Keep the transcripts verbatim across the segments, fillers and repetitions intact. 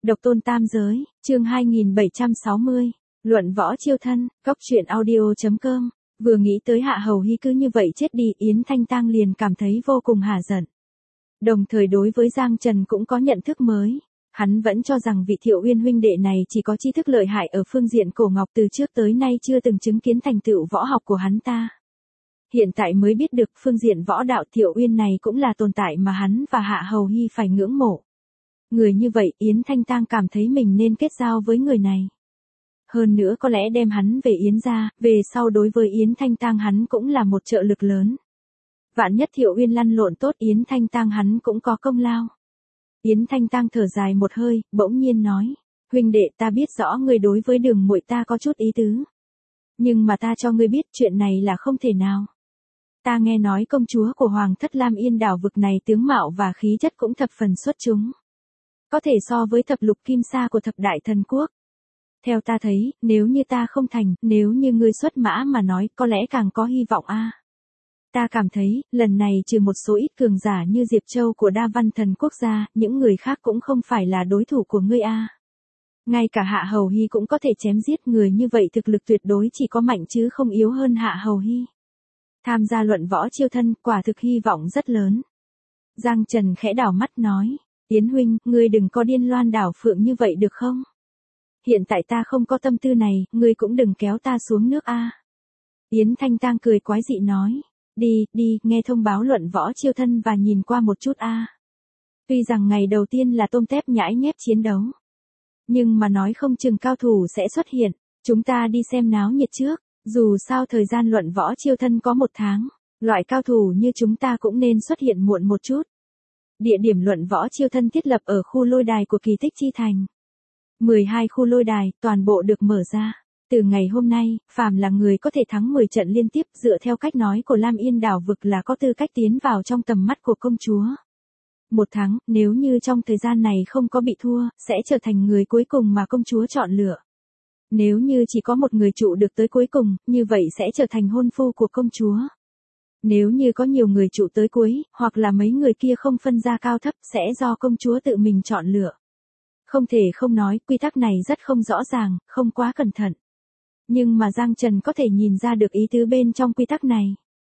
Độc tôn tam giới, chương hai nghìn bảy trăm sáu mươi, luận võ chiêu thân, góc truyện audio chấm com. Vừa nghĩ tới Hạ Hầu Hy cứ như vậy chết đi, Yến Thanh Tang liền cảm thấy vô cùng hả giận. Đồng thời đối với Giang Trần cũng có nhận thức mới. Hắn vẫn cho rằng vị Thiệu Uyên huynh đệ này chỉ có tri thức lợi hại ở phương diện cổ ngọc, từ trước tới nay chưa từng chứng kiến thành tựu võ học của hắn ta. Hiện tại mới biết được phương diện võ đạo Thiệu Uyên này cũng là tồn tại mà hắn và Hạ Hầu Hy phải ngưỡng mộ. Người như vậy Yến Thanh Tang cảm thấy mình nên kết giao với người này. Hơn nữa có lẽ đem hắn về Yến gia, về sau đối với Yến Thanh Tang hắn cũng là một trợ lực lớn. Vạn nhất Thiệu Uyên lăn lộn tốt, Yến Thanh Tang hắn cũng có công lao. Yến Thanh Tang thở dài một hơi, bỗng nhiên nói, huynh đệ, ta biết rõ ngươi đối với Đường muội ta có chút ý tứ. Nhưng mà ta cho ngươi biết chuyện này là không thể nào. Ta nghe nói công chúa của Hoàng thất Lam Yên đảo vực này tướng mạo và khí chất cũng thập phần xuất chúng. Có thể so với thập lục kim sa của thập đại thần quốc. Theo ta thấy, nếu như ta không thành, nếu như ngươi xuất mã mà nói, có lẽ càng có hy vọng a. Ta cảm thấy, lần này trừ một số ít cường giả như Diệp Châu của Đa Văn Thần Quốc gia, những người khác cũng không phải là đối thủ của ngươi a. Ngay cả Hạ Hầu Hy cũng có thể chém giết, người như vậy thực lực tuyệt đối chỉ có mạnh chứ không yếu hơn Hạ Hầu Hy. Tham gia luận võ chiêu thân, quả thực hy vọng rất lớn. Giang Trần khẽ đảo mắt nói, Yến huynh, ngươi đừng có điên loan đảo phượng như vậy được không? Hiện tại ta không có tâm tư này, ngươi cũng đừng kéo ta xuống nước a. Yến Thanh Tang cười quái dị nói, đi, đi, nghe thông báo luận võ chiêu thân và nhìn qua một chút a. Tuy rằng ngày đầu tiên là tôm tép nhãi nhép chiến đấu, nhưng mà nói không chừng cao thủ sẽ xuất hiện, chúng ta đi xem náo nhiệt trước, dù sao thời gian luận võ chiêu thân có một tháng, loại cao thủ như chúng ta cũng nên xuất hiện muộn một chút. Địa điểm luận võ chiêu thân thiết lập ở khu lôi đài của Kỳ Tích Chi Thành. mười hai khu lôi đài, toàn bộ được mở ra. Từ ngày hôm nay, phàm là người có thể thắng mười trận liên tiếp, dựa theo cách nói của Lam Yên đảo vực là có tư cách tiến vào trong tầm mắt của công chúa. Một tháng, nếu như trong thời gian này không có bị thua, sẽ trở thành người cuối cùng mà công chúa chọn lựa. Nếu như chỉ có một người trụ được tới cuối cùng, như vậy sẽ trở thành hôn phu của công chúa. Nếu như có nhiều người trụ tới cuối, hoặc là mấy người kia không phân ra cao thấp, sẽ do công chúa tự mình chọn lựa. Không thể không nói, quy tắc này rất không rõ ràng, không quá cẩn thận. Nhưng mà Giang Trần có thể nhìn ra được ý tứ bên trong quy tắc này.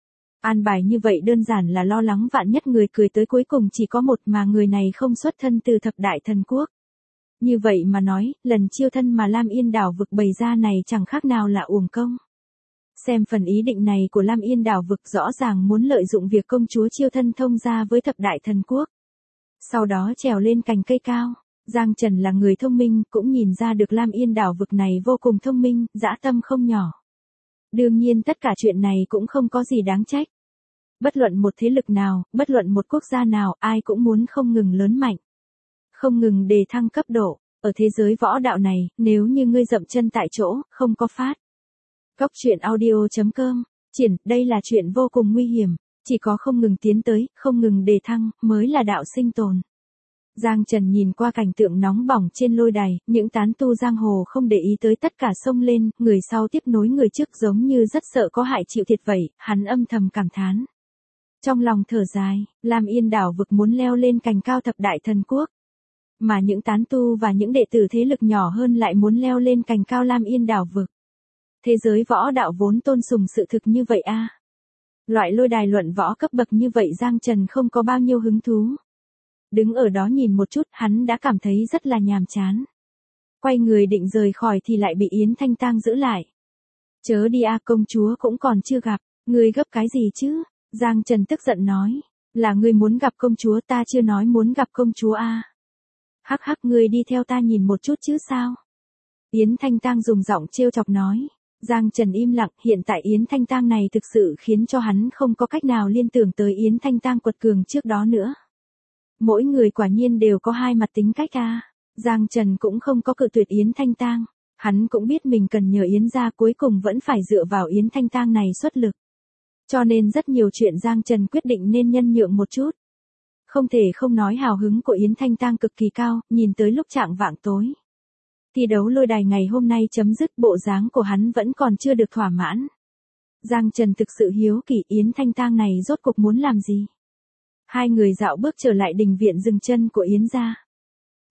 An bài như vậy đơn giản là lo lắng vạn nhất người cười tới cuối cùng chỉ có một mà người này không xuất thân từ thập đại thần quốc. Như vậy mà nói, lần chiêu thân mà Lam Yên đảo vực bày ra này chẳng khác nào là uổng công. Xem phần ý định này của Lam Yên đảo vực rõ ràng muốn lợi dụng việc công chúa chiêu thân thông gia với thập đại thần quốc. Sau đó trèo lên cành cây cao. Giang Trần là người thông minh, cũng nhìn ra được Lam Yên đảo vực này vô cùng thông minh, dã tâm không nhỏ. Đương nhiên tất cả chuyện này cũng không có gì đáng trách. Bất luận một thế lực nào, bất luận một quốc gia nào, ai cũng muốn không ngừng lớn mạnh. Không ngừng đề thăng cấp độ. Ở thế giới võ đạo này, nếu như ngươi dậm chân tại chỗ, không có phát. Góc truyện audio chấm com, triển, đây là chuyện vô cùng nguy hiểm. Chỉ có không ngừng tiến tới, không ngừng đề thăng, mới là đạo sinh tồn. Giang Trần nhìn qua cảnh tượng nóng bỏng trên lôi đài, những tán tu giang hồ không để ý tới tất cả xông lên, người sau tiếp nối người trước giống như rất sợ có hại chịu thiệt vậy, hắn âm thầm cảm thán. Trong lòng thở dài, Lam Yên đảo vực muốn leo lên cành cao thập đại thần quốc. Mà những tán tu và những đệ tử thế lực nhỏ hơn lại muốn leo lên cành cao Lam Yên đảo vực. Thế giới võ đạo vốn tôn sùng sự thực như vậy a. Loại lôi đài luận võ cấp bậc như vậy Giang Trần không có bao nhiêu hứng thú. Đứng ở đó nhìn một chút, hắn đã cảm thấy rất là nhàm chán. Quay người định rời khỏi thì lại bị Yến Thanh Tang giữ lại. Chớ đi a, công chúa cũng còn chưa gặp, ngươi gấp cái gì chứ? Giang Trần tức giận nói, là ngươi muốn gặp công chúa, ta chưa nói muốn gặp công chúa a. Hắc hắc, ngươi đi theo ta nhìn một chút chứ sao? Yến Thanh Tang dùng giọng trêu chọc nói. Giang Trần im lặng, hiện tại Yến Thanh Tang này thực sự khiến cho hắn không có cách nào liên tưởng tới Yến Thanh Tang quật cường trước đó nữa. Mỗi người quả nhiên đều có hai mặt tính cách a. Giang Trần cũng không có cự tuyệt Yến Thanh Tang, hắn cũng biết mình cần nhờ Yến gia, cuối cùng vẫn phải dựa vào Yến Thanh Tang này xuất lực. Cho nên rất nhiều chuyện Giang Trần quyết định nên nhân nhượng một chút. Không thể không nói hào hứng của Yến Thanh Tang cực kỳ cao, nhìn tới lúc trạng vạng tối. Thi đấu lôi đài ngày hôm nay chấm dứt, bộ dáng của hắn vẫn còn chưa được thỏa mãn. Giang Trần thực sự hiếu kỳ Yến Thanh Tang này rốt cuộc muốn làm gì. Hai người dạo bước trở lại đình viện dừng chân của Yến gia.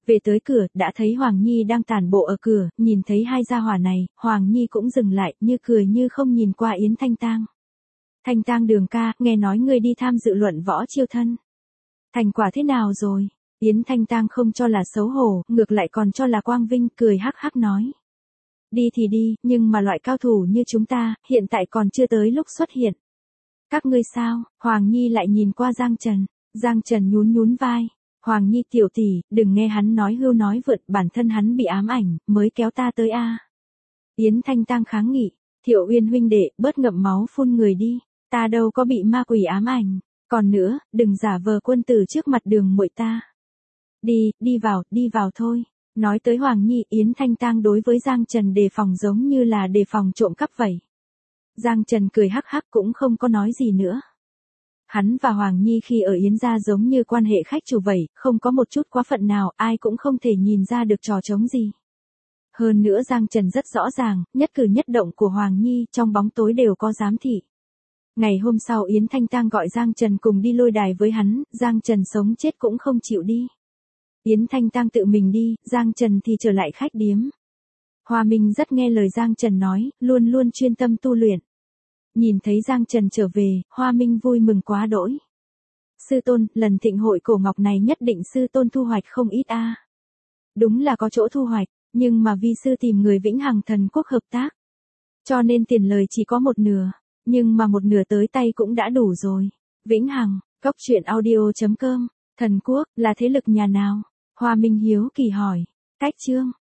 Về tới cửa, đã thấy Hoàng Nhi đang tản bộ ở cửa, nhìn thấy hai gia hỏa này, Hoàng Nhi cũng dừng lại, như cười như không nhìn qua Yến Thanh Tang. Thanh Tang đường ca, nghe nói ngươi đi tham dự luận võ chiêu thân. Thành quả thế nào rồi? Yến Thanh Tang không cho là xấu hổ, ngược lại còn cho là quang vinh, cười hắc hắc nói. Đi thì đi, nhưng mà loại cao thủ như chúng ta, hiện tại còn chưa tới lúc xuất hiện. Các ngươi sao? Hoàng Nhi lại nhìn qua Giang Trần. Giang Trần nhún nhún vai. Hoàng Nhi tiểu tỷ, đừng nghe hắn nói hưu nói vượt, bản thân hắn bị ám ảnh, mới kéo ta tới a. Yến Thanh Tang kháng nghị. Thiệu Uyên huynh đệ, bớt ngậm máu phun người đi. Ta đâu có bị ma quỷ ám ảnh. Còn nữa, đừng giả vờ quân tử trước mặt Đường muội ta. Đi, đi vào, đi vào thôi. Nói tới Hoàng Nhi, Yến Thanh Tang đối với Giang Trần đề phòng giống như là đề phòng trộm cắp vậy. Giang Trần cười hắc hắc cũng không có nói gì nữa. Hắn và Hoàng Nhi khi ở Yến gia giống như quan hệ khách chủ vậy, không có một chút quá phận nào, ai cũng không thể nhìn ra được trò trống gì. Hơn nữa Giang Trần rất rõ ràng, nhất cử nhất động của Hoàng Nhi trong bóng tối đều có giám thị. Ngày hôm sau Yến Thanh Tang gọi Giang Trần cùng đi lôi đài với hắn, Giang Trần sống chết cũng không chịu đi. Yến Thanh Tang tự mình đi, Giang Trần thì trở lại khách điếm. Hoa Minh rất nghe lời Giang Trần nói, luôn luôn chuyên tâm tu luyện. Nhìn thấy Giang Trần trở về, Hoa Minh vui mừng quá đỗi. Sư tôn, lần thịnh hội cổ ngọc này nhất định sư tôn thu hoạch không ít a. Đúng là có chỗ thu hoạch, nhưng mà vi sư tìm người Vĩnh Hằng Thần Quốc hợp tác. Cho nên tiền lời chỉ có một nửa, nhưng mà một nửa tới tay cũng đã đủ rồi. Vĩnh Hằng, Cốc Truyện Audio chấm com, Thần Quốc, là thế lực nhà nào? Hoa Minh hiếu kỳ hỏi. Cách chương.